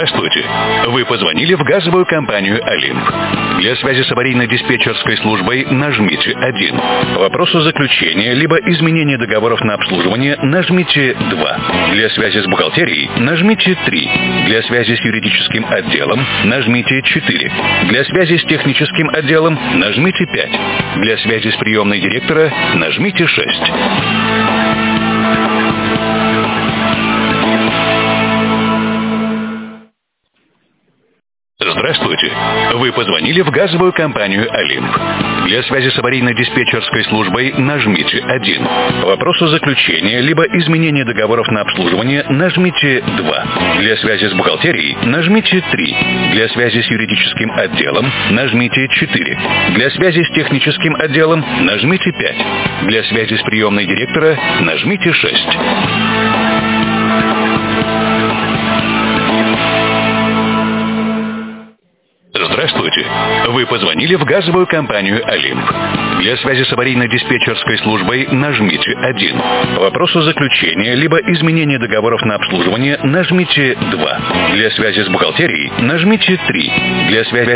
Здравствуйте. Вы позвонили в газовую компанию «Олимп». Для связи с аварийно-диспетчерской службой нажмите 1. По вопросу заключения либо изменения договоров на обслуживание нажмите 2. Для связи с бухгалтерией нажмите 3. Для связи с юридическим отделом нажмите 4. Для связи с техническим отделом нажмите 5. Для связи с приемной директора нажмите 6. Здравствуйте. Вы позвонили в газовую компанию «Олимп». Для связи с аварийно-диспетчерской службой нажмите 1. По вопросу заключения либо изменения договоров на обслуживание нажмите 2. Для связи с бухгалтерией нажмите 3. Для связи с юридическим отделом нажмите 4. Для связи с техническим отделом нажмите 5. Для связи с приемной директора нажмите 6. Здравствуйте. Вы позвонили в газовую компанию «Олимп». Для связи с аварийно-диспетчерской службой нажмите 1. По вопросу заключения либо изменения договоров на обслуживание нажмите 2. Для связи с бухгалтерией нажмите 3. Для связи